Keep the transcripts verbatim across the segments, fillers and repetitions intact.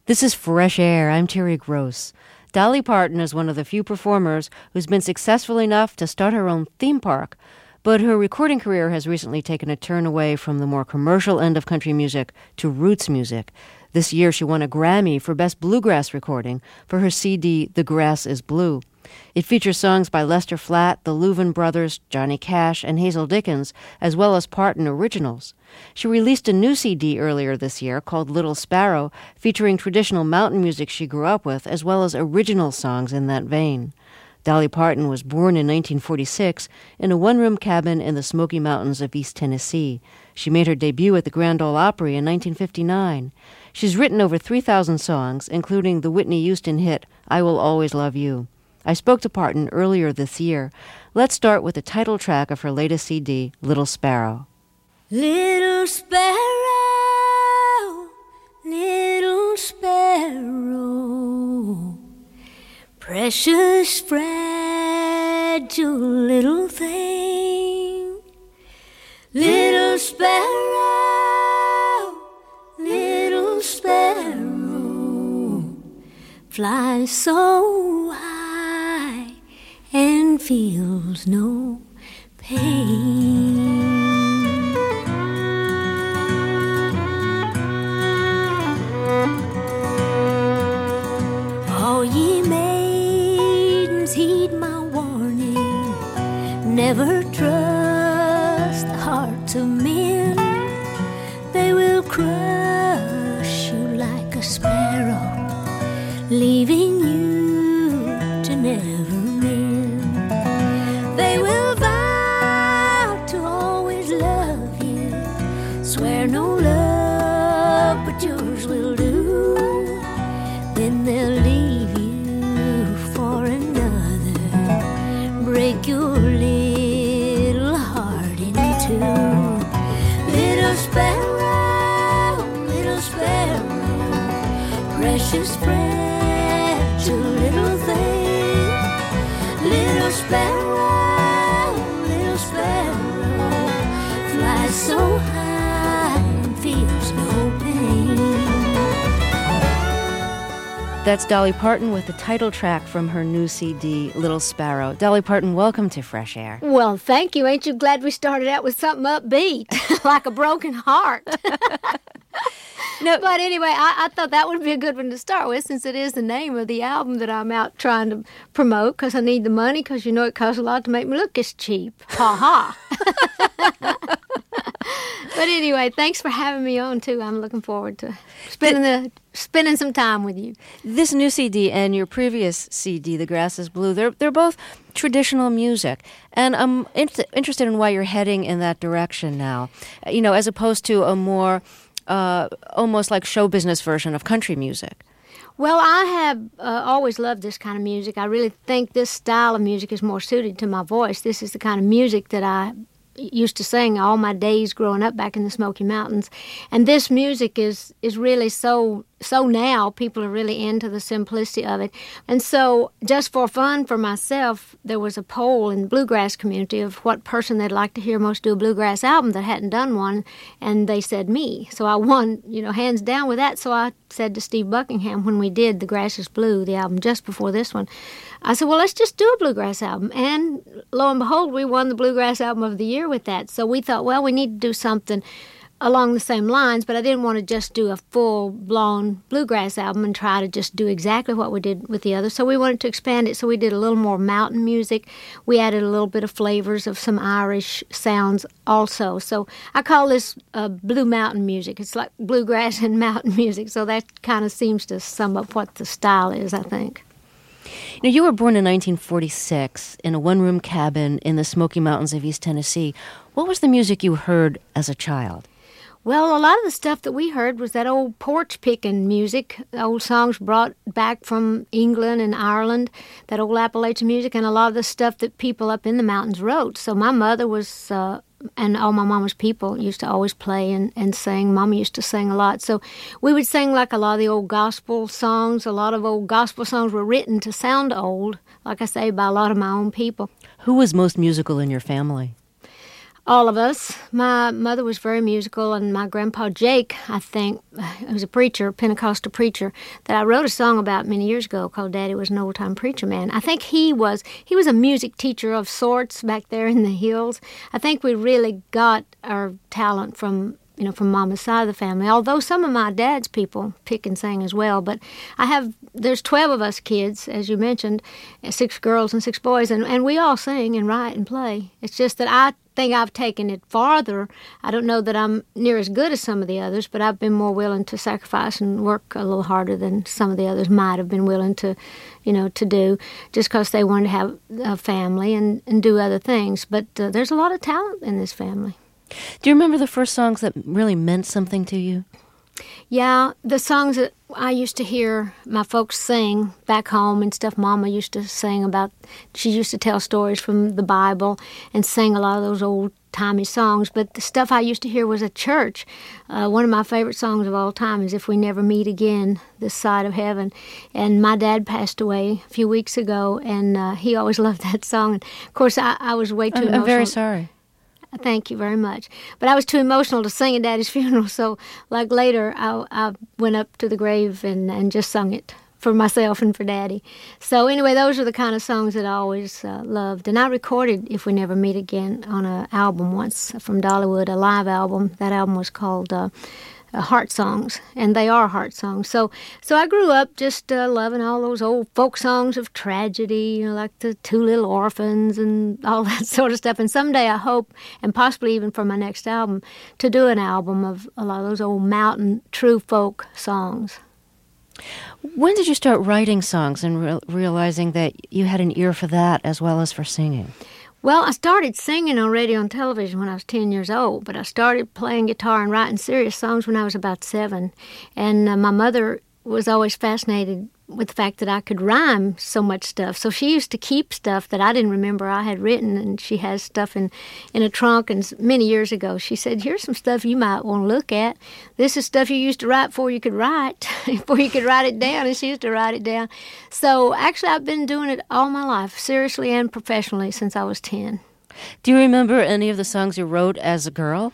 This is Fresh Air. I'm Terry Gross. Dolly Parton is one of the few performers who's been successful enough to start her own theme park, but her recording career has recently taken a turn away from the more commercial end of country music to roots music. This year she won a Grammy for Best Bluegrass Recording for her C D, The Grass is Blue. It features songs by Lester Flatt, the Louvin Brothers, Johnny Cash, and Hazel Dickens, as well as Parton originals. She released a new C D earlier this year called Little Sparrow, featuring traditional mountain music she grew up with, as well as original songs in that vein. Dolly Parton was born in nineteen forty-six in a one-room cabin in the Smoky Mountains of East Tennessee. She made her debut at the Grand Ole Opry in nineteen fifty-nine. She's written over three thousand songs, including the Whitney Houston hit, I Will Always Love You. I spoke to Parton earlier this year. Let's start with the title track of her latest C D, Little Sparrow. Little sparrow, little sparrow, precious fragile little thing. Little sparrow, little sparrow, flies so high and feels no pain. All ye maidens heed my warning, never trust the hearts of men. They will crush you like a sparrow, leaving you to never mend. They will vow to always love you, swear no love but yours will do. Then they'll leave you for another, break your little heart in two. Little sparrow, little sparrow, precious fragile little thing. Little sparrow, little sparrow, flies so high and feels no pain. That's Dolly Parton with the title track from her new C D, Little Sparrow. Dolly Parton, welcome to Fresh Air. Well, thank you. Ain't you glad we started out with something upbeat, like a broken heart? No, but anyway, I, I thought that would be a good one to start with, since it is the name of the album that I'm out trying to promote, because I need the money, because you know it costs a lot to make me look this cheap. Ha ha. But anyway, thanks for having me on, too. I'm looking forward to spending the spending some time with you. This new C D and your previous C D, The Grass is Blue, they're, they're both traditional music. And I'm in- interested in why you're heading in that direction now, you know, as opposed to a more uh, almost like show business version of country music. Well, I have uh, always loved this kind of music. I really think this style of music is more suited to my voice. This is the kind of music that I used to sing all my days growing up back in the Smoky Mountains. And this music is is really so so now people are really into the simplicity of it. And so just for fun for myself, there was a poll in the bluegrass community of what person they'd like to hear most do a bluegrass album that hadn't done one, and they said me. So I won, you know, hands down with that. So I said to Steve Buckingham when we did The Grass is Blue, the album just before this one, I said, well, let's just do a bluegrass album. And lo and behold, we won the Bluegrass Album of the Year with that. So we thought, well, we need to do something along the same lines, but I didn't want to just do a full-blown bluegrass album and try to just do exactly what we did with the others. So we wanted to expand it, so we did a little more mountain music. We added a little bit of flavors of some Irish sounds also. So I call this uh, blue mountain music. It's like bluegrass and mountain music, so that kind of seems to sum up what the style is, I think. Now, you were born in nineteen forty-six in a one-room cabin in the Smoky Mountains of East Tennessee. What was the music you heard as a child? Well, a lot of the stuff that we heard was that old porch-picking music, old songs brought back from England and Ireland, that old Appalachian music, and a lot of the stuff that people up in the mountains wrote. So my mother was, uh, and all my mama's people used to always play and, and sing. Mama used to sing a lot. So we would sing like a lot of the old gospel songs. A lot of old gospel songs were written to sound old, like I say, by a lot of my own people. Who was most musical in your family? All of us. My mother was very musical, and my grandpa Jake, I think, who was a preacher, Pentecostal preacher, that I wrote a song about many years ago called Daddy Was an Old-Time Preacher Man. I think he was he was a music teacher of sorts back there in the hills. I think we really got our talent from, you know, from Mama's side of the family, although some of my dad's people pick and sing as well. But I have, there's twelve of us kids, as you mentioned, six girls and six boys, and, and we all sing and write and play. It's just that I think I've taken it farther. I don't know that I'm near as good as some of the others, but I've been more willing to sacrifice and work a little harder than some of the others might have been willing to, you know, to do, just because they wanted to have a family and, and do other things. But uh, there's a lot of talent in this family. Do you remember the first songs that really meant something to you? Yeah, the songs that I used to hear my folks sing back home and stuff Mama used to sing about. She used to tell stories from the Bible and sing a lot of those old-timey songs. But the stuff I used to hear was at church. Uh, one of my favorite songs of all time is If We Never Meet Again, This Side of Heaven. And my dad passed away a few weeks ago, and uh, he always loved that song. And of course, I, I was way too I'm, emotional. I'm very sorry. Thank you very much. But I was too emotional to sing at Daddy's funeral, so like later I, I went up to the grave and, and just sung it for myself and for Daddy. So anyway, those are the kind of songs that I always uh, loved. And I recorded If We Never Meet Again on an album once from Dollywood, a live album. That album was called uh, Uh, heart songs, and they are heart songs. So so I grew up just uh, loving all those old folk songs of tragedy, you know, like the Two Little Orphans and all that sort of stuff. And someday I hope, and possibly even for my next album, to do an album of a lot of those old mountain true folk songs. When did you start writing songs and re- realizing that you had an ear for that as well as for singing? Well, I started singing on radio and television when I was ten years old, but I started playing guitar and writing serious songs when I was about seven. And uh, my mother was always fascinated with the fact that I could rhyme so much stuff. So she used to keep stuff that I didn't remember I had written, and she has stuff in, in a trunk. And many years ago, she said, here's some stuff you might want to look at. This is stuff you used to write before you could write, before you could write it down, and she used to write it down. So actually, I've been doing it all my life, seriously and professionally, since I was ten. Do you remember any of the songs you wrote as a girl?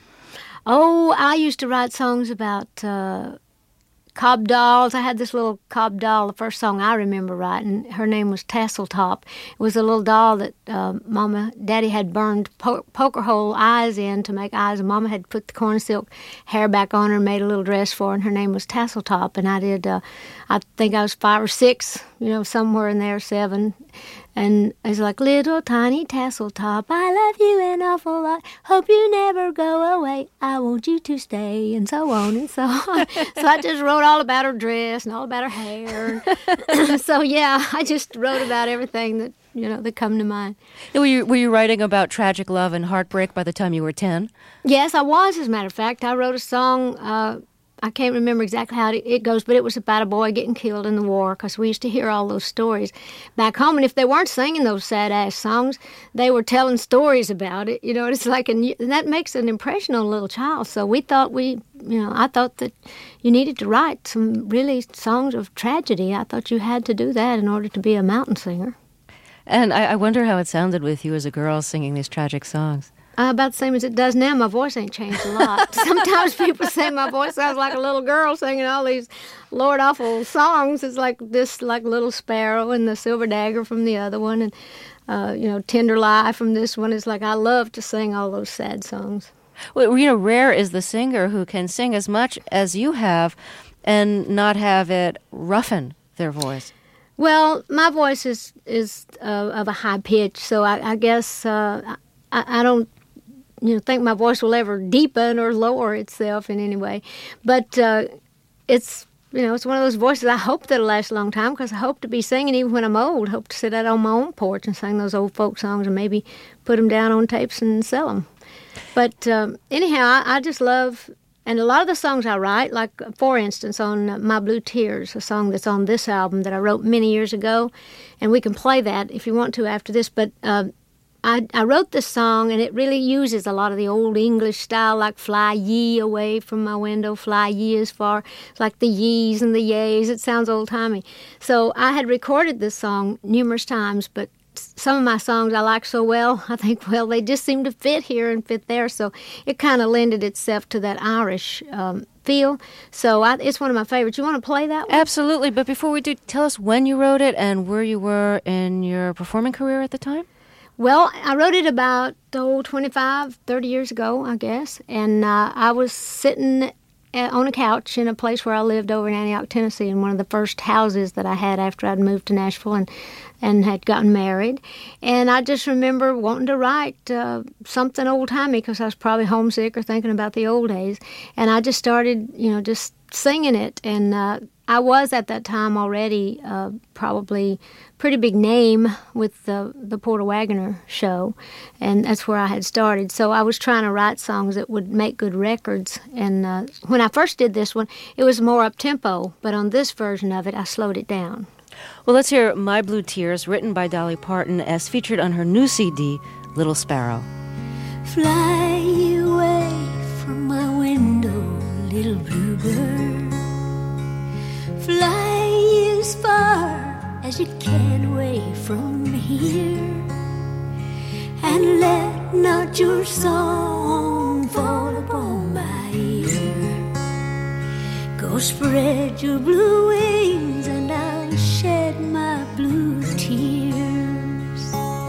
Oh, I used to write songs about Uh, Cobb dolls. I had this little Cobb doll, the first song I remember writing. Her name was Tasseltop. It was a little doll that uh, Mama, Daddy had burned po- poker hole eyes in to make eyes, and Mama had put the corn silk hair back on her and made a little dress for her, and her name was Tasseltop. And I did, uh, I think I was five or six, you know, somewhere in there, seven. And it's like, little tiny Tasseltop, I love you an awful lot. Hope you never go away. I want you to stay, and so on and so on. So I just wrote all about her dress and all about her hair. So yeah, I just wrote about everything that, you know, that come to mind. Were you, were you writing about tragic love and heartbreak by the time you were ten? Yes, I was, as a matter of fact. I wrote a song, uh, I can't remember exactly how it goes, but it was about a boy getting killed in the war, because we used to hear all those stories back home. And if they weren't singing those sad-ass songs, they were telling stories about it. You know, it's like, and that makes an impression on a little child. So we thought we, you know, I thought that you needed to write some really songs of tragedy. I thought you had to do that in order to be a mountain singer. And I, I wonder how it sounded with you as a girl singing these tragic songs. Uh, about the same as it does now. My voice ain't changed a lot. Sometimes people say my voice sounds like a little girl singing all these Lord awful songs. It's like this, like Little Sparrow and the Silver Dagger from the other one, and uh, you know, Tender Lie from this one. It's like I love to sing all those sad songs. Well, you know, rare is the singer who can sing as much as you have and not have it roughen their voice. Well, my voice is is uh, of a high pitch, so I, I guess uh, I, I don't. You know, think my voice will ever deepen or lower itself in any way. But uh, it's, you know, it's one of those voices I hope that'll last a long time, because I hope to be singing even when I'm old. Hope to sit out on my own porch and sing those old folk songs and maybe put them down on tapes and sell them. But um, anyhow, I, I just love, and a lot of the songs I write, like, for instance, on uh, My Blue Tears, a song that's on this album that I wrote many years ago, and we can play that if you want to after this, but uh, I, I wrote this song, and it really uses a lot of the old English style, like fly ye away from my window, fly ye as far. It's like the yees and the yays. It sounds old-timey. So I had recorded this song numerous times, but some of my songs I like so well, I think, well, they just seem to fit here and fit there. So it kind of lended itself to that Irish um, feel. So I, it's one of my favorites. You want to play that one? Absolutely. But before we do, tell us when you wrote it and where you were in your performing career at the time. Well, I wrote it about, oh, twenty-five, thirty years ago, I guess. And uh, I was sitting on a couch in a place where I lived over in Antioch, Tennessee, in one of the first houses that I had after I'd moved to Nashville and, and had gotten married. And I just remember wanting to write uh, something old-timey because I was probably homesick or thinking about the old days. And I just started, you know, just singing it. And uh, I was at that time already uh, probably pretty big name with the, the Porter Wagoner show, and that's where I had started. So I was trying to write songs that would make good records. And uh, when I first did this one, it was more up-tempo, but on this version of it, I slowed it down. Well, let's hear My Blue Tears, written by Dolly Parton, as featured on her new C D, Little Sparrow. Fly away from my window, little bluebird. Fly as far as you can away from here, and let not your song fall upon my ear. Go spread your blue wings and I'll shed my blue tears.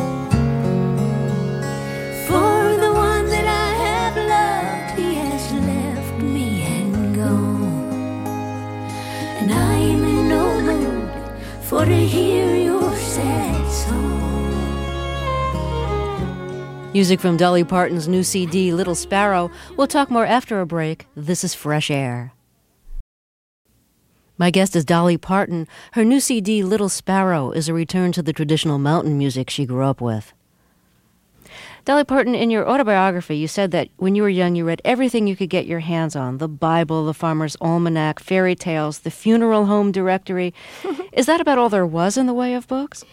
For the one that I have loved, he has left me and gone, and I am in no mood for to hear your sad song. Music from Dolly Parton's new C D, Little Sparrow. We'll talk more after a break. This is Fresh Air. My guest is Dolly Parton. Her new C D, Little Sparrow, is a return to the traditional mountain music she grew up with. Dolly Parton, in your autobiography, you said that when you were young, you read everything you could get your hands on: the Bible, the Farmer's Almanac, fairy tales, the Funeral Home Directory. Is that about all there was in the way of books?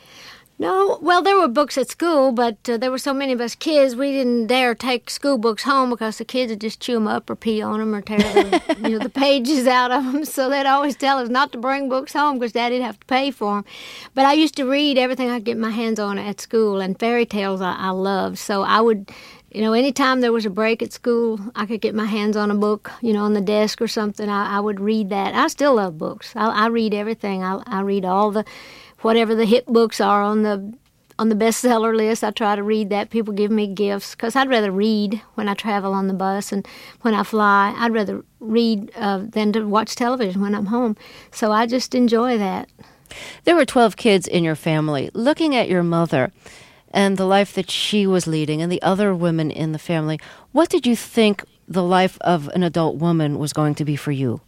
No, well, there were books at school, but uh, there were so many of us kids, we didn't dare take school books home because the kids would just chew them up or pee on them or tear the, you know, the pages out of them. So they'd always tell us not to bring books home because Daddy'd have to pay for them. But I used to read everything I could get my hands on at school, and fairy tales I, I loved. So I would, you know, anytime there was a break at school, I could get my hands on a book, you know, on the desk or something. I, I would read that. I still love books. I, I read everything. I, I read all the... whatever the hit books are on the on the bestseller list, I try to read that. People give me gifts because I'd rather read when I travel on the bus and when I fly. I'd rather read uh, than to watch television when I'm home. So I just enjoy that. There were twelve kids in your family. Looking at your mother and the life that she was leading and the other women in the family, what did you think the life of an adult woman was going to be for you?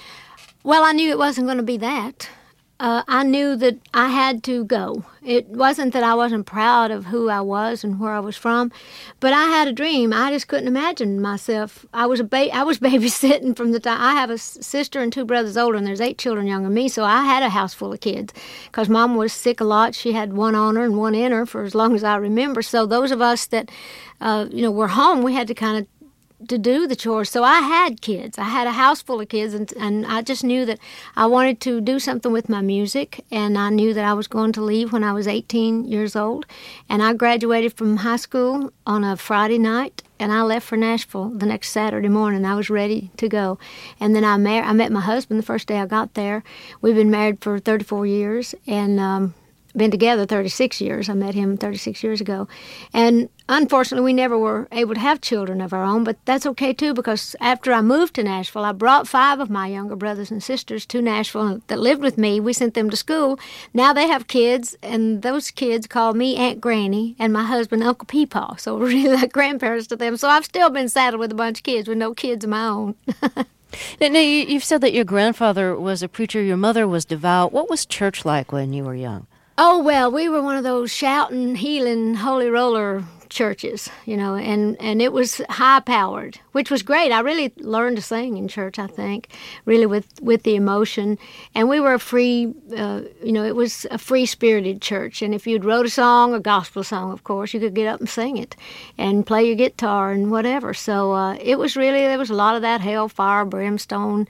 Well, I knew it wasn't going to be that. Uh, I knew that I had to go. It wasn't that I wasn't proud of who I was and where I was from, but I had a dream. I just couldn't imagine myself. I was a ba- I was babysitting from the time. I have a sister and two brothers older, and there's eight children younger than me, so I had a house full of kids because Mom was sick a lot. She had one on her and one in her for as long as I remember. So those of us that, uh, you know, were home, we had to kind of to do the chores. So I had kids. I had a house full of kids, and, and I just knew that I wanted to do something with my music, and I knew that I was going to leave when I was eighteen years old. And I graduated from high school on a Friday night, and I left for Nashville the next Saturday morning. I was ready to go. And then I, mar- I met my husband the first day I got there. We've been married for thirty-four years, and um, been together thirty-six years. I met him thirty-six years ago. And unfortunately, we never were able to have children of our own, but that's okay too, because after I moved to Nashville, I brought five of my younger brothers and sisters to Nashville that lived with me. We sent them to school. Now they have kids, and those kids call me Aunt Granny and my husband Uncle Peepaw. So we're really like grandparents to them. So I've still been saddled with a bunch of kids with no kids of my own. Now, now, you've said that your grandfather was a preacher, your mother was devout. What was church like when you were young? Oh, well, we were one of those shouting, healing, holy roller churches, you know, and, and it was high-powered, which was great. I really learned to sing in church, I think, really with, with the emotion. And we were a free, uh, you know, it was a free-spirited church. And if you'd wrote a song, a gospel song, of course, you could get up and sing it and play your guitar and whatever. So uh, it was really, there was a lot of that hell, fire, brimstone,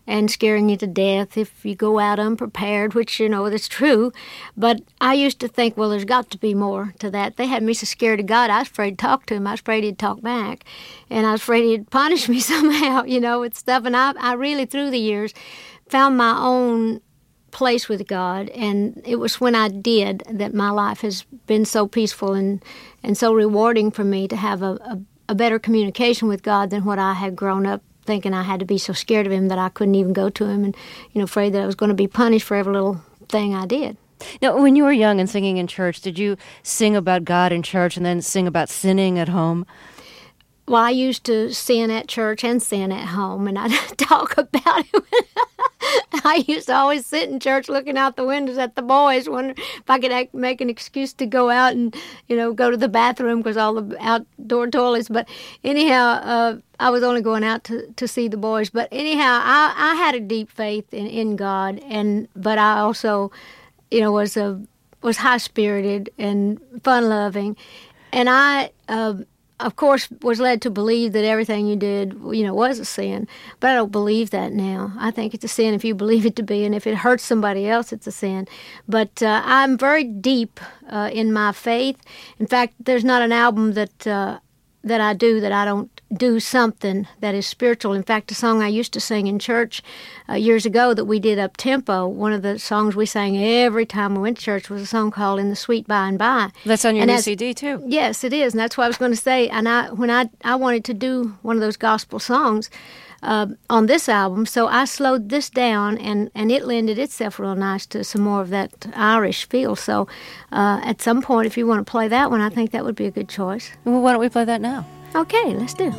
and scaring you to death if you go out unprepared, which, you know, that's true. But I used to think, well, there's got to be more to that. They had me so scared of God, I was afraid to talk to him. I was afraid he'd talk back. And I was afraid he'd punish me somehow, you know, with stuff. And I, I really, through the years, found my own place with God. And it was when I did that my life has been so peaceful and, and so rewarding for me to have a, a, a better communication with God than what I had grown up thinking I had to be so scared of him that I couldn't even go to him and, you know, afraid that I was going to be punished for every little thing I did. Now, when you were young and singing in church, did you sing about God in church and then sing about sinning at home? Well, I used to sin at church and sin at home, and I'd talk about it. I used to always sit in church looking out the windows at the boys, wondering if I could act, make an excuse to go out and, you know, go to the bathroom because all the outdoor toilets. But anyhow, uh, I was only going out to, to see the boys. But anyhow, I, I had a deep faith in, in God, and but I also, you know, was a was high spirited and fun loving, and I. Uh, Of course, was led to believe that everything you did, you know, was a sin. But I don't believe that now. I think it's a sin if you believe it to be, and if it hurts somebody else, it's a sin. But uh, I'm very deep uh, in my faith. In fact, there's not an album that uh, that I do that I don't do something that is spiritual. In fact, a song I used to sing in church uh, years ago that we did up tempo, one of the songs we sang every time we went to church was a song called In the Sweet By and By. That's on your and new as, C D, too. Yes, it is, and that's what I was going to say. And I, when I, I wanted to do one of those gospel songs uh, on this album, so I slowed this down, and, and it lended itself real nice to some more of that Irish feel. So uh, at some point, if you want to play that one, I think that would be a good choice. Well, why don't we play that now? Okay, let's do.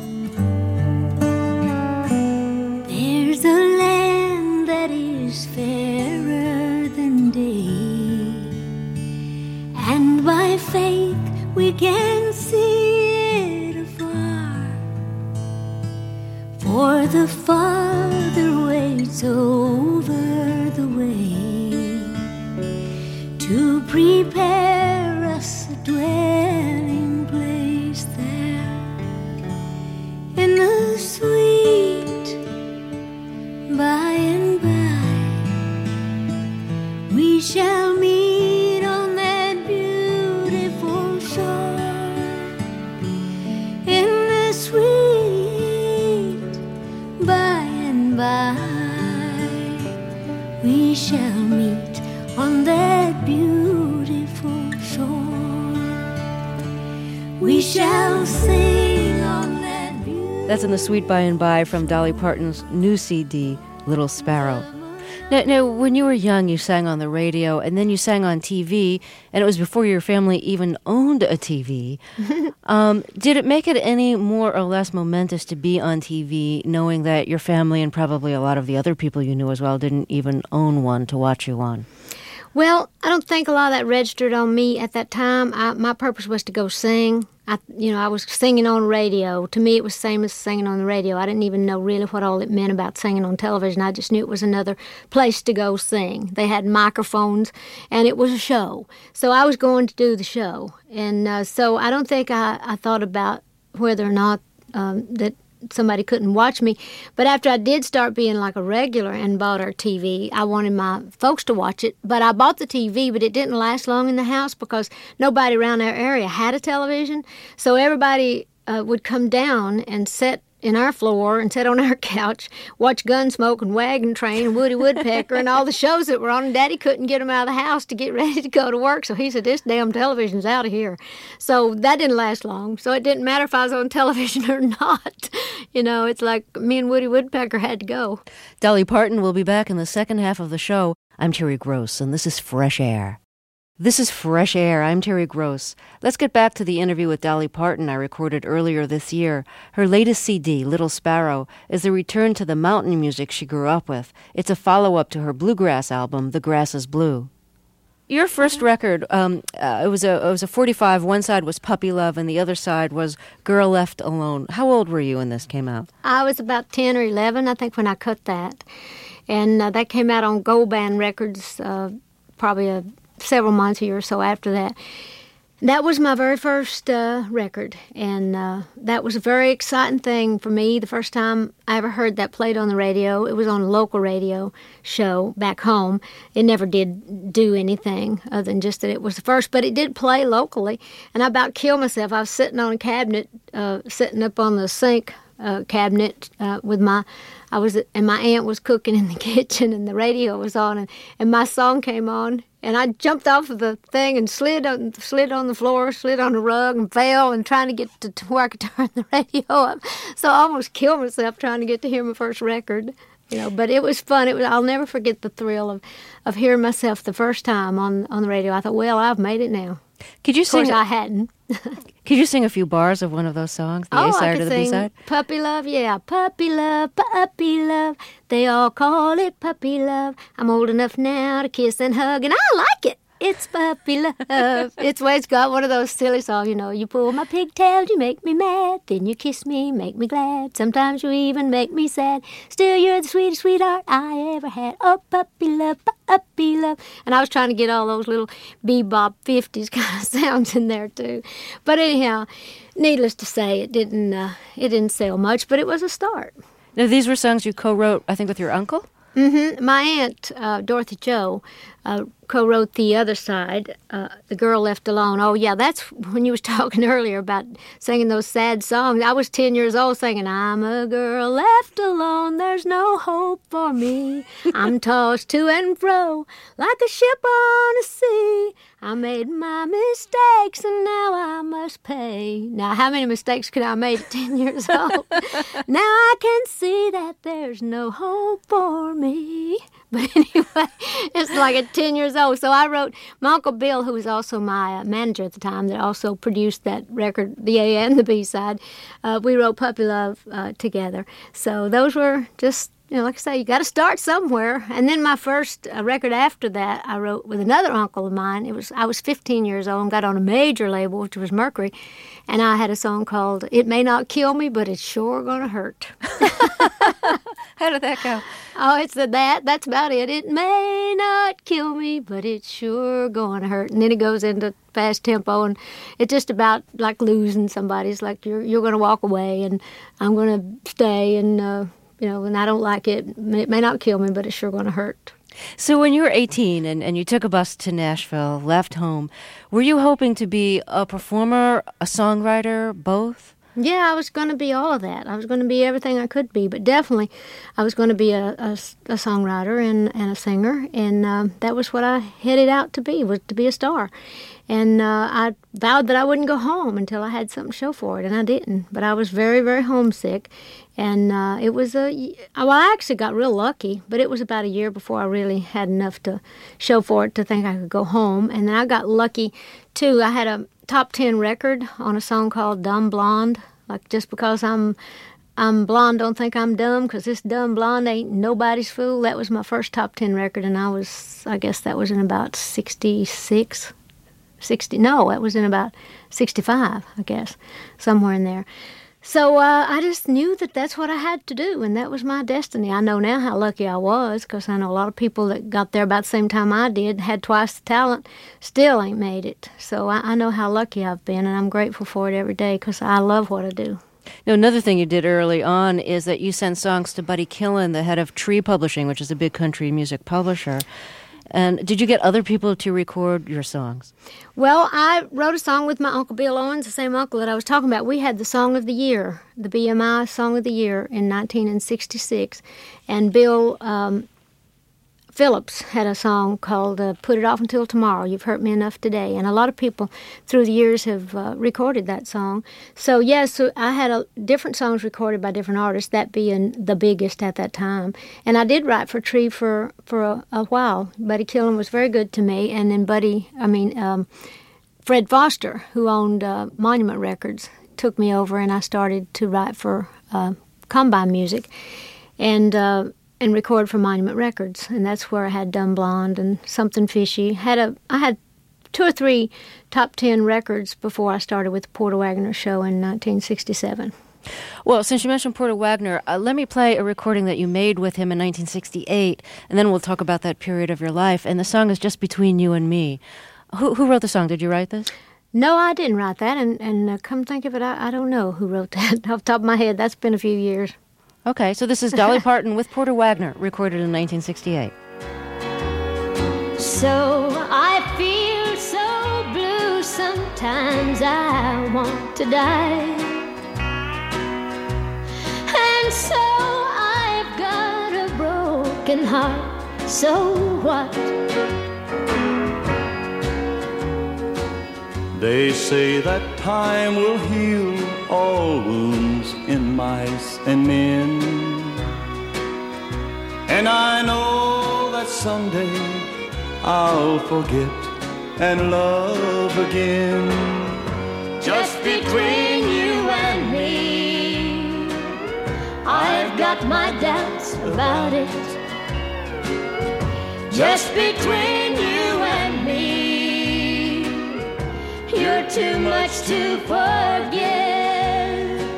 There's a land that is fairer than day, and by faith we can see it afar, for the Father waits over the way to prepare us a dwelling place there. In the sweet by and by, we shall meet on that beautiful shore. In the sweet by and by, we shall meet on that beautiful shore. We shall sing on that. That's In the Sweet By and By from Dolly Parton's new C D, Little Sparrow. Now, now, when you were young, you sang on the radio, and then you sang on T V, and it was before your family even owned a T V. um, did it make it any more or less momentous to be on T V, knowing that your family and probably a lot of the other people you knew as well didn't even own one to watch you on? Well, I don't think a lot of that registered on me at that time. I, my purpose was to go sing. I, you know, I was singing on radio. To me, it was the same as singing on the radio. I didn't even know really what all it meant about singing on television. I just knew it was another place to go sing. They had microphones, and it was a show. So I was going to do the show. And uh, so I don't think I, I thought about whether or not um, that somebody couldn't watch me. But after I did start being like a regular and bought our T V, I wanted my folks to watch it. But I bought the T V, but it didn't last long in the house because nobody around our area had a television. So everybody uh, would come down and sit in our floor and sit on our couch, watch Gunsmoke and Wagon Train and Woody Woodpecker and all the shows that were on. And Daddy couldn't get them out of the house to get ready to go to work. So he said, this damn television's out of here. So that didn't last long. So it didn't matter if I was on television or not. You know, it's like me and Woody Woodpecker had to go. Dolly Parton will be back in the second half of the show. I'm Terry Gross, and this is Fresh Air. This is Fresh Air. I'm Terry Gross. Let's get back to the interview with Dolly Parton I recorded earlier this year. Her latest C D, Little Sparrow, is a return to the mountain music she grew up with. It's a follow-up to her bluegrass album, The Grass is Blue. Your first record, um, uh, it was a it was a forty-five. One side was Puppy Love, and the other side was Girl Left Alone. How old were you when this came out? I was about ten or eleven, I think, when I cut that. And uh, that came out on Gold Band Records, uh, probably a several months, a year or so after that. That was my very first uh, record, and uh, that was a very exciting thing for me. The first time I ever heard that played on the radio, it was on a local radio show back home. It never did do anything other than just that it was the first, but it did play locally, and I about killed myself. I was sitting on a cabinet, uh, sitting up on the sink uh, cabinet uh, with my, I was, and my aunt was cooking in the kitchen, and the radio was on, and, and my song came on. And I jumped off of the thing and slid on, slid on the floor, slid on the rug, and fell, and trying to get to, to where I could turn the radio up. So I almost killed myself trying to get to hear my first record. You know, but it was fun. It was. I'll never forget the thrill of, of hearing myself the first time on, on the radio. I thought, well, I've made it now. Could you of course, sing? I hadn't. Could you sing a few bars of one of those songs? The oh, A side I or could the sing B side? Puppy Love, yeah. Puppy Love, Puppy Love. They all call it Puppy Love. I'm old enough now to kiss and hug, and I like it. It's puppy love. It's where it's got one of those silly songs, you know. You pull my pigtails, you make me mad. Then you kiss me, make me glad. Sometimes you even make me sad. Still, you're the sweetest sweetheart I ever had. Oh, puppy love, puppy love. And I was trying to get all those little bebop fifties kind of sounds in there, too. But anyhow, needless to say, it didn't, uh, it didn't sell much, but it was a start. Now, these were songs you co-wrote, I think, with your uncle? Mm-hmm. My aunt, uh, Dorothy Jo, uh, co-wrote The Other Side, uh, The Girl Left Alone. Oh, yeah, that's when you was talking earlier about singing those sad songs. I was ten years old singing, I'm a girl left alone, there's no hope for me. I'm tossed to and fro like a ship on a sea. I made my mistakes and now I must pay. Now, how many mistakes could I have made at ten years old? Now I can see that there's no hope for me. But anyway, it's like at ten years old. So I wrote, my Uncle Bill, who was also my uh, manager at the time, that also produced that record, the A and the B side, uh, we wrote Puppy Love uh, together. So those were just, you know, like I say, you got to start somewhere. And then my first uh, record after that, I wrote with another uncle of mine. It was I was fifteen years old and got on a major label, which was Mercury, and I had a song called "It May Not Kill Me, But It's Sure Gonna Hurt." How did that go? Oh, it's a, that. That's about it. It may not kill me, but it's sure going to hurt. And then it goes into fast tempo, and it's just about like losing somebody. It's like you're you're going to walk away, and I'm going to stay, and uh, you know, and I don't like it. It may not kill me, but it's sure going to hurt. So when you were eighteen and, and you took a bus to Nashville, left home, were you hoping to be a performer, a songwriter, both? Yeah, I was going to be all of that. I was going to be everything I could be, but definitely I was going to be a, a, a songwriter and, and a singer, and um, that was what I headed out to be, was to be a star. And uh, I vowed that I wouldn't go home until I had something to show for it, and I didn't. But I was very, very homesick, and uh, it was a, well, I actually got real lucky, but it was about a year before I really had enough to show for it to think I could go home. And then I got lucky, too. I had a top ten record on a song called Dumb Blonde. Like, just because I'm I'm blonde, don't think I'm dumb, because this dumb blonde ain't nobody's fool. That was my first top ten record, and I was, I guess that was in about sixty-six, sixty, no, that was in about sixty-five, I guess, somewhere in there. So uh, I just knew that that's what I had to do, and that was my destiny. I know now how lucky I was, because I know a lot of people that got there about the same time I did, had twice the talent, still ain't made it. So I, I know how lucky I've been, and I'm grateful for it every day, because I love what I do. Now, another thing you did early on is that you sent songs to Buddy Killen, the head of Tree Publishing, which is a big country music publisher. And did you get other people to record your songs? Well, I wrote a song with my Uncle Bill Owens, the same uncle that I was talking about. We had the Song of the Year, the B M I Song of the Year in nineteen sixty-six. And Bill um, Phillips had a song called uh, Put It Off Until Tomorrow, You've Hurt Me Enough Today. And a lot of people through the years have uh, recorded that song. So, yes, so I had a, different songs recorded by different artists, that being the biggest at that time. And I did write for Tree for, for a, a while. Buddy Killen was very good to me. And then Buddy, I mean, um, Fred Foster, who owned uh, Monument Records, took me over, and I started to write for uh, Combine Music. And... Uh, and record for Monument Records, and that's where I had Dumb Blonde and Something Fishy. Had a, I had two or three top ten records before I started with the Porter Wagoner Show in nineteen sixty-seven. Well, since you mentioned Porter Wagoner, uh, let me play a recording that you made with him in nineteen sixty-eight, and then we'll talk about that period of your life. And the song is Just Between You and Me. Who, who wrote the song? Did you write this? No, I didn't write that, and, and uh, come think of it, I, I don't know who wrote that off the top of my head. That's been a few years. Okay, so this is Dolly Parton with Porter Wagoner, recorded in nineteen sixty-eight. So I feel so blue, sometimes I want to die. And so I've got a broken heart, so what? They say that time will heal all wounds in mice and men, and I know that someday I'll forget and love again. Just between you and me, I've got my doubts about it. Just between you and me, you're too much to forget.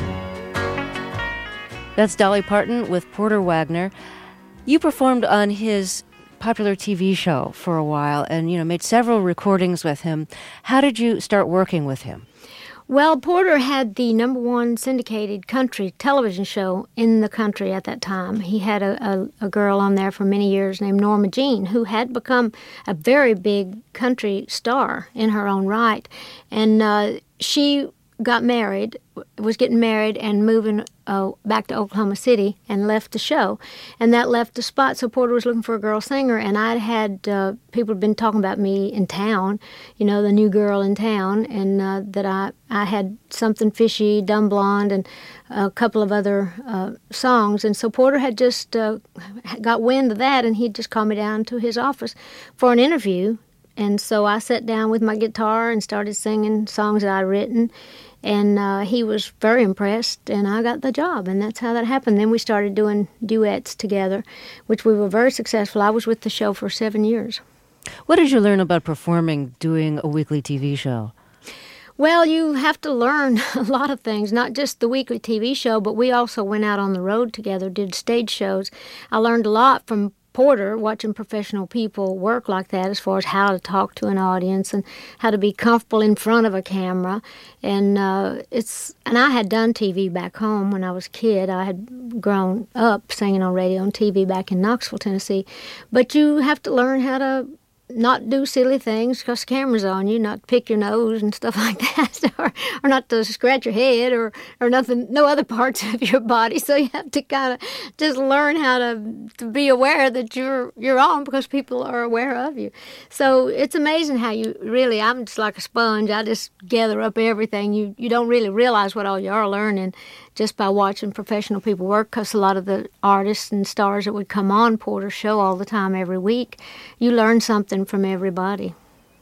That's Dolly Parton with Porter Wagoner. You performed on his popular T V show for a while and, you know, made several recordings with him. How did you start working with him? Well, Porter had the number one syndicated country television show in the country at that time. He had a, a, a girl on there for many years named Norma Jean, who had become a very big country star in her own right. And uh, she got married, was getting married and moving uh, back to Oklahoma City and left the show. And that left the spot. So Porter was looking for a girl singer, and I'd had uh, people had been talking about me in town, you know, the new girl in town, and uh, that I, I had Something Fishy, Dumb Blonde, and a couple of other uh, songs. And so Porter had just uh, got wind of that, and he'd just called me down to his office for an interview. And so I sat down with my guitar and started singing songs that I'd written. And uh, he was very impressed, and I got the job, and that's how that happened. Then we started doing duets together, which we were very successful. I was with the show for seven years. What did you learn about performing, doing a weekly T V show? Well, you have to learn a lot of things, not just the weekly T V show, but we also went out on the road together, did stage shows. I learned a lot from Porter, watching professional people work like that, as far as how to talk to an audience and how to be comfortable in front of a camera. And uh, it's and I had done T V back home when I was a kid. I had grown up singing on radio and T V back in Knoxville, Tennessee. But you have to learn how to not do silly things because the camera's on you, not pick your nose and stuff like that, or, or not to scratch your head or, or nothing, no other parts of your body. So you have to kind of just learn how to, to be aware that you're you're on because people are aware of you. So it's amazing how you really, I'm just like a sponge. I just gather up everything. You, you don't really realize what all you are learning just by watching professional people work, because a lot of the artists and stars that would come on Porter's show all the time every week, you learn something from everybody.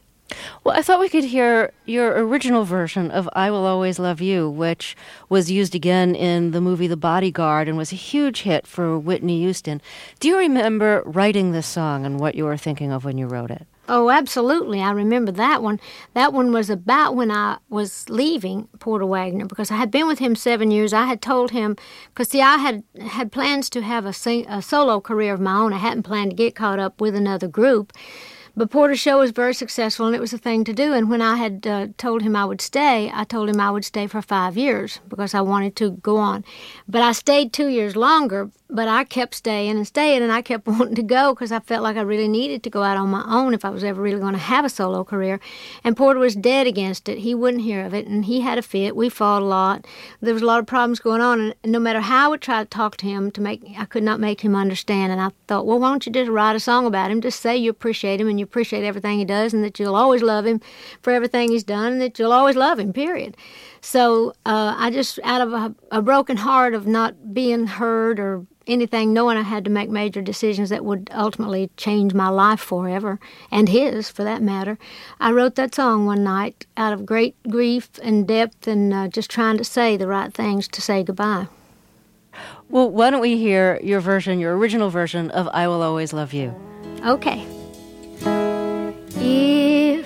Well, I thought we could hear your original version of I Will Always Love You, which was used again in the movie The Bodyguard and was a huge hit for Whitney Houston. Do you remember writing this song and what you were thinking of when you wrote it? Oh, absolutely. I remember that one. That one was about when I was leaving Porter Wagoner, because I had been with him seven years. I had told him, because, see, I had had plans to have a, sing, a solo career of my own. I hadn't planned to get caught up with another group. But Porter's show was very successful, and it was a thing to do. And when I had uh, told him I would stay, I told him I would stay for five years because I wanted to go on. But I stayed two years longer, but I kept staying and staying, and I kept wanting to go because I felt like I really needed to go out on my own if I was ever really going to have a solo career. And Porter was dead against it. He wouldn't hear of it, and he had a fit. We fought a lot. There was a lot of problems going on, and no matter how I would try to talk to him, to make, I could not make him understand. And I thought, well, why don't you just write a song about him? Just say you appreciate him and you appreciate everything he does, and that you'll always love him for everything he's done, and that you'll always love him, period. So uh, I just, out of a, a broken heart of not being heard or anything, knowing I had to make major decisions that would ultimately change my life forever, and his, for that matter, I wrote that song one night out of great grief and depth and uh, just trying to say the right things to say goodbye. Well, why don't we hear your version, your original version of I Will Always Love You? Okay. If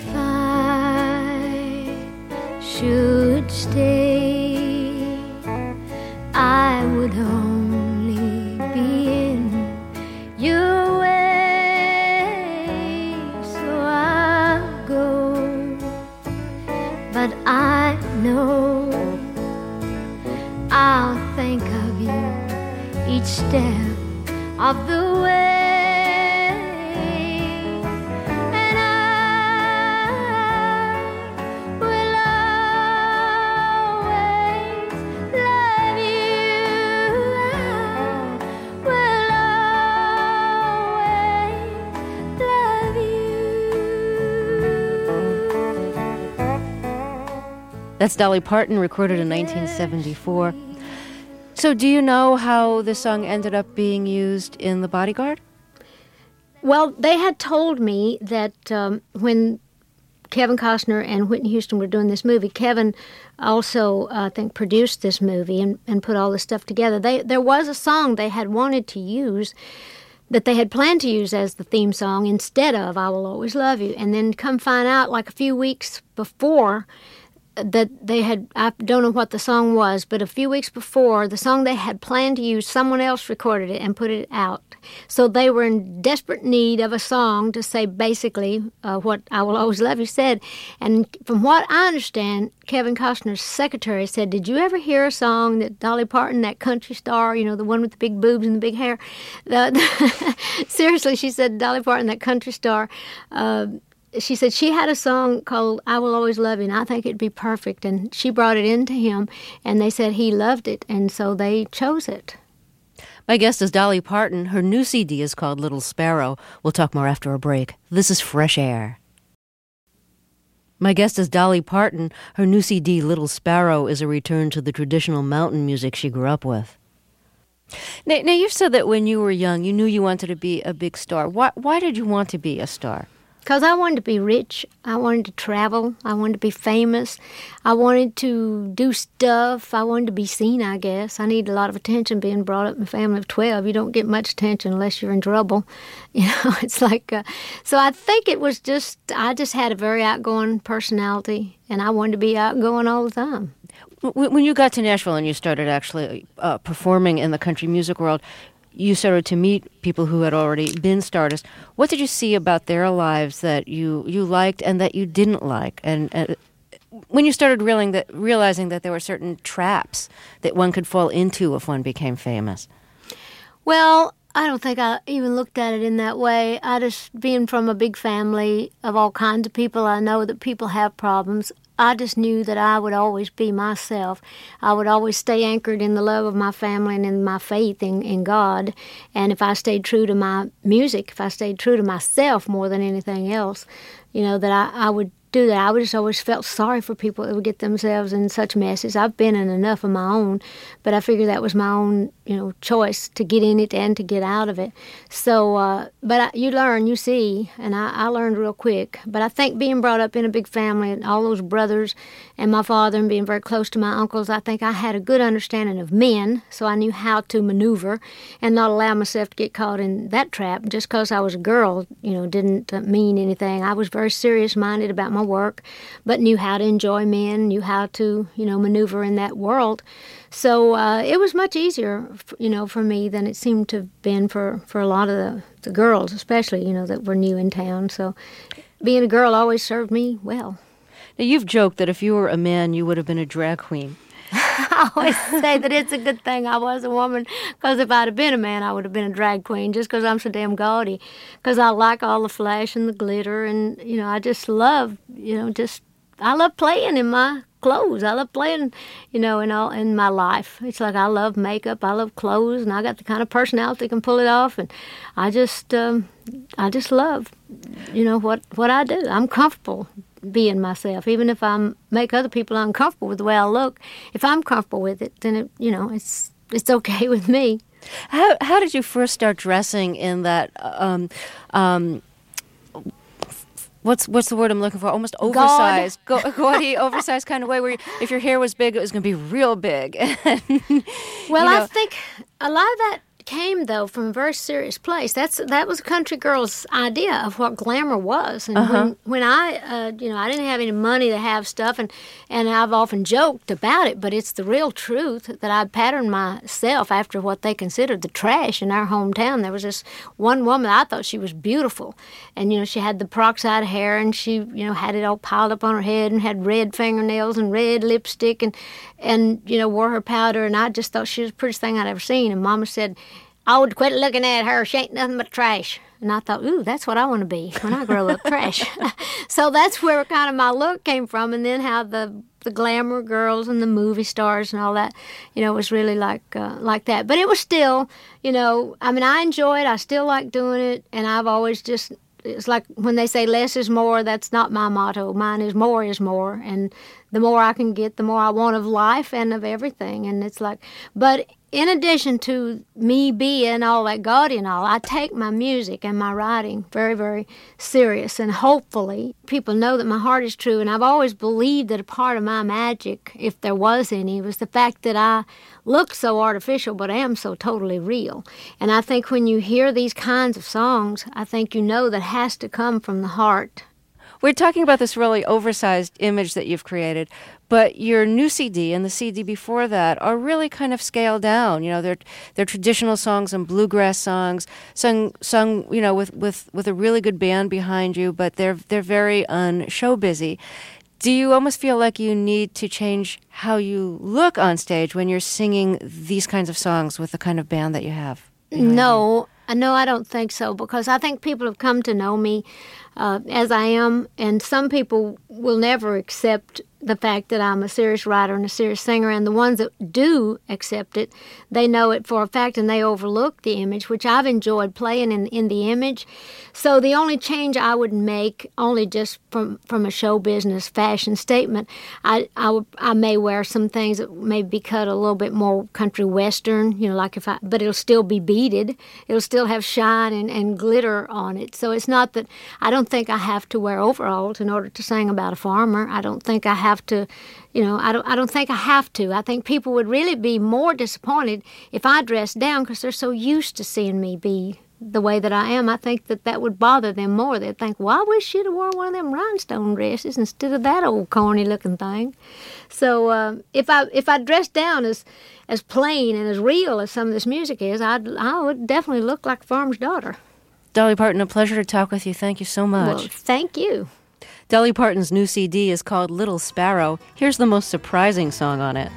I should stay, I would only be in your way, so I'll go of the way. And I will always love you. I will always love you. That's Dolly Parton, recorded in nineteen seventy-four. So do you know how this song ended up being used in The Bodyguard? Well, they had told me that um, when Kevin Costner and Whitney Houston were doing this movie, Kevin also, uh, I think, produced this movie and, and put all this stuff together. They, there was a song they had wanted to use that they had planned to use as the theme song instead of I Will Always Love You. And then come find out like a few weeks before that they had, I don't know what the song was, but a few weeks before, the song they had planned to use, someone else recorded it and put it out. So they were in desperate need of a song to say basically uh, what I Will Always Love You said. And from what I understand, Kevin Costner's secretary said, did you ever hear a song that Dolly Parton, that country star, you know, the one with the big boobs and the big hair? The, the, seriously, she said, Dolly Parton, that country star, uh, she said she had a song called I Will Always Love You, and I think it'd be perfect. And she brought it in to him, and they said he loved it, and so they chose it. My guest is Dolly Parton. Her new C D is called Little Sparrow. We'll talk more after a break. This is Fresh Air. My guest is Dolly Parton. Her new C D, Little Sparrow, is a return to the traditional mountain music she grew up with. Now, now you said that when you were young, you knew you wanted to be a big star. Why, why did you want to be a star? Because I wanted to be rich. I wanted to travel. I wanted to be famous. I wanted to do stuff. I wanted to be seen, I guess. I needed a lot of attention being brought up in a family of twelve. You don't get much attention unless you're in trouble. You know, it's like... Uh, so I think it was just... I just had a very outgoing personality, and I wanted to be outgoing all the time. When you got to Nashville and you started actually uh, performing in the country music world, you started to meet people who had already been stardust. What did you see about their lives that you, you liked and that you didn't like? And uh, when you started realizing that, realizing that there were certain traps that one could fall into if one became famous? Well, I don't think I even looked at it in that way. I just, being from a big family of all kinds of people, I know that people have problems. I just knew that I would always be myself. I would always stay anchored in the love of my family and in my faith in, in God. And if I stayed true to my music, if I stayed true to myself more than anything else, you know, that I, I would do that. I would just always felt sorry for people that would get themselves in such messes. I've been in enough of my own, but I figured that was my own, you know, choice to get in it and to get out of it. So, uh, but I, you learn, you see, and I, I learned real quick. But I think being brought up in a big family and all those brothers and my father and being very close to my uncles, I think I had a good understanding of men, so I knew how to maneuver and not allow myself to get caught in that trap. Just because I was a girl, you know, didn't mean anything. I was very serious-minded about my work, but knew how to enjoy men, knew how to, you know, maneuver in that world. So uh, it was much easier, you know, for me than it seemed to have been for, for a lot of the, the girls, especially, you know, that were new in town. So being a girl always served me well. Now, you've joked that if you were a man, you would have been a drag queen. I always say that it's a good thing I was a woman, because if I'd have been a man, I would have been a drag queen, just because I'm so damn gaudy, because I like all the flash and the glitter, and, you know, I just love, you know, just, I love playing in my clothes. I love playing, you know, in all in my life. It's like I love makeup, I love clothes, and I got the kind of personality that can pull it off, and I just, um, I just love, you know, what, what I do. I'm comfortable being myself, even if I make other people uncomfortable with the way I look. If I'm comfortable with it, then it, you know, it's it's okay with me. How how did you first start dressing in that? Um, um, what's what's the word I'm looking for? Almost oversized, Ga- gaudy, oversized kind of way. Where you, if your hair was big, it was going to be real big. Well, you know, I think a lot of that came, though, from a very serious place. That's that was a country girl's idea of what glamour was. And uh-huh. when, when I, uh, you know, I didn't have any money to have stuff, and, and I've often joked about it, but it's the real truth that I patterned myself after what they considered the trash in our hometown. There was this one woman, I thought she was beautiful, and, you know, she had the peroxide hair, and she, you know, had it all piled up on her head, and had red fingernails and red lipstick, and, and you know, wore her powder, and I just thought she was the prettiest thing I'd ever seen. And Mama said, "Oh, quit looking at her. She ain't nothing but trash." And I thought, ooh, that's what I want to be when I grow up, trash. So that's where kind of my look came from. And then how the the glamour girls and the movie stars and all that, you know, was really like uh, like that. But it was still, you know, I mean, I enjoy it. I still like doing it. And I've always just, it's like when they say less is more, that's not my motto. Mine is more is more. And the more I can get, the more I want of life and of everything. And it's like, but in addition to me being all that gaudy and all, I take my music and my writing very, very serious. And hopefully people know that my heart is true. And I've always believed that a part of my magic, if there was any, was the fact that I look so artificial but am so totally real. And I think when you hear these kinds of songs, I think you know that has to come from the heart. We're talking about this really oversized image that you've created, but your new C D and the C D before that are really kind of scaled down. You know, they're they're traditional songs and bluegrass songs, sung sung you know with, with, with a really good band behind you, but they're they're very un-show busy. Do you almost feel like you need to change how you look on stage when you're singing these kinds of songs with the kind of band that you have? No, no, I don't think so, because I think people have come to know me uh, as I am, and some people will never accept the fact that I'm a serious writer and a serious singer, and the ones that do accept it, they know it for a fact, and they overlook the image, which I've enjoyed playing in, in the image. So the only change I would make, only just from, from a show business fashion statement, I, I, would, I may wear some things that may be cut a little bit more country western, you know, like if I, but it'll still be beaded. It'll still have shine and, and glitter on it. So it's not that, I don't think I have to wear overalls in order to sing about a farmer. I don't think I have to, you know, I don't I don't think I have to. I think people would really be more disappointed if I dressed down because they're so used to seeing me be the way that I am. I think that that would bother them more. They'd think, well, I wish she'd have worn one of them rhinestone dresses instead of that old corny-looking thing. So uh, if I if I dressed down as as plain and as real as some of this music is, I'd, I would definitely look like a farmer's daughter. Dolly Parton, a pleasure to talk with you. Thank you so much. Well, thank you. Dolly Parton's new C D is called Little Sparrow. Here's the most surprising song on it.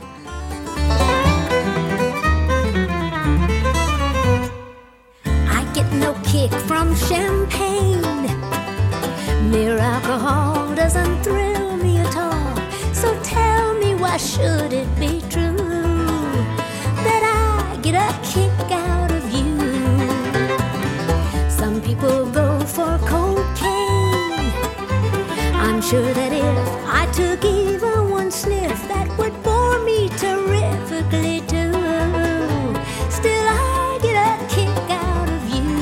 I get no kick from champagne. Mere alcohol doesn't thrill me at all. So tell me, why should it be true that I get a kick out of you? Some people go for cocaine. I'm sure that if I took even one sniff, that would bore me terrifically too. Still, I get a kick out of you.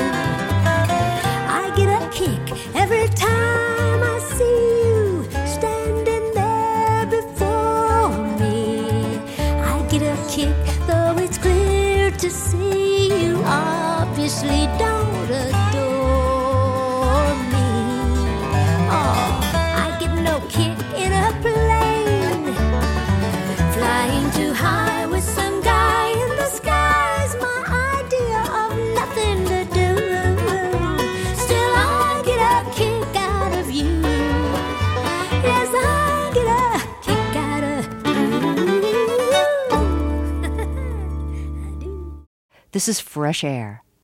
I get a kick every time I see you standing there before me. I get a kick, though it's clear to see you obviously don't adore me. Oh, I get no kick in a plane, flying too high with some guy in the sky's my idea of nothing to do. Still, I get a kick out of you. Yes, I get a kick out of you. I do. This is Fresh Air.